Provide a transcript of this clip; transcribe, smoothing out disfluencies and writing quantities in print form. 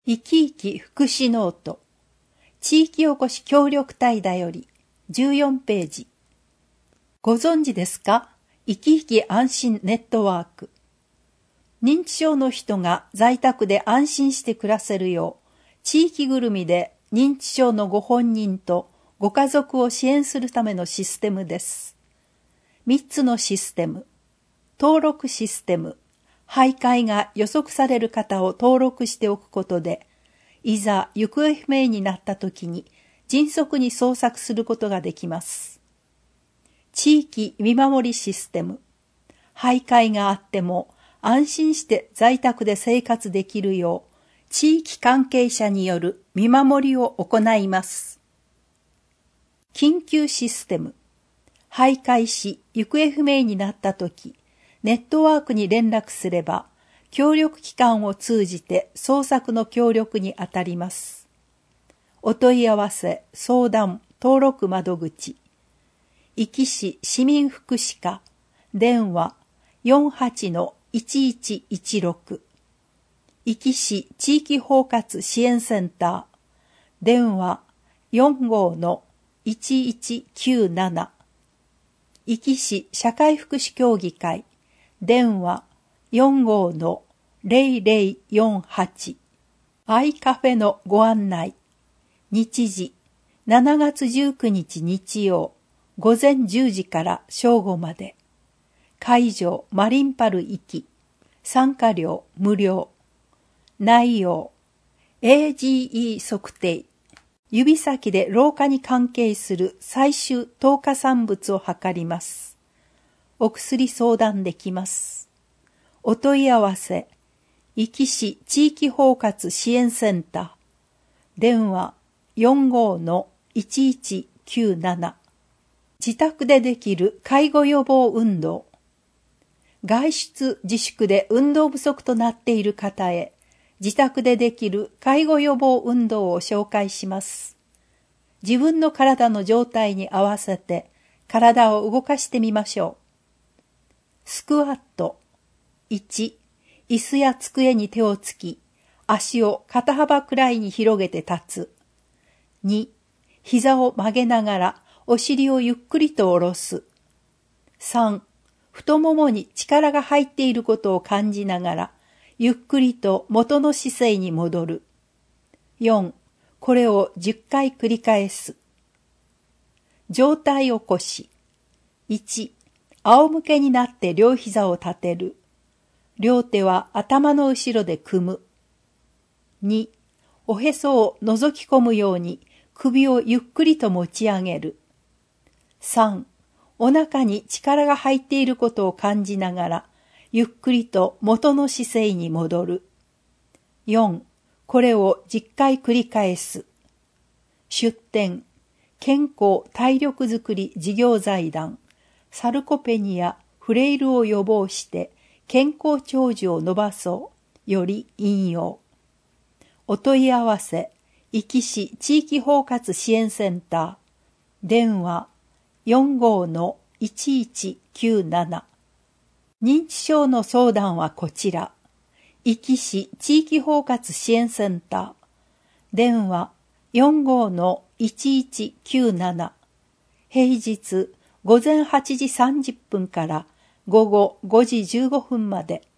生き生き福祉ノート地域おこし協力隊だより14ページ。ご存知ですか？生き生き安心ネットワーク。認知症の人が在宅で安心して暮らせるよう、地域ぐるみで認知症のご本人とご家族を支援するためのシステムです。3つのシステム。登録システム。徘徊が予測される方を登録しておくことで、いざ行方不明になった時に迅速に捜索することができます。地域見守りシステム。徘徊があっても安心して在宅で生活できるよう、地域関係者による見守りを行います。緊急システム。徘徊し行方不明になった時、ネットワークに連絡すれば、協力機関を通じて捜索の協力にあたります。お問い合わせ、相談、登録窓口。壱岐市市民福祉課、電話 48-1116。壱岐市地域包括支援センター、電話 45-1197。壱岐市社会福祉協議会、電話 45-0048。アイカフェのご案内。日時7月19日日曜午前10時から正午まで。会場マリンパル壱岐。参加料無料。内容 AGE 測定。指先で老化に関係する最終透過産物を測ります。お薬相談できます。お問い合わせ、壱岐市地域包括支援センター、電話 45-1197。自宅でできる介護予防運動。外出自粛で運動不足となっている方へ、自宅でできる介護予防運動を紹介します。自分の体の状態に合わせて体を動かしてみましょう。スクワット。1、椅子や机に手をつき、足を肩幅くらいに広げて立つ。2、膝を曲げながらお尻をゆっくりと下ろす。3、太ももに力が入っていることを感じながら、ゆっくりと元の姿勢に戻る。4、これを10回繰り返す。上体起こし。1、仰向けになって両膝を立てる。両手は頭の後ろで組む。2、おへそを覗き込むように首をゆっくりと持ち上げる。3、お腹に力が入っていることを感じながら、ゆっくりと元の姿勢に戻る。4、これを10回繰り返す。出展、健康体力づくり事業財団、サルコペニア、フレイルを予防して健康長寿を伸ばそうより引用。お問い合わせ、壱岐市地域包括支援センター、電話 45-1197。認知症の相談はこちら。壱岐市地域包括支援センター。電話 45-1197。平日午前8時30分から午後5時15分まで。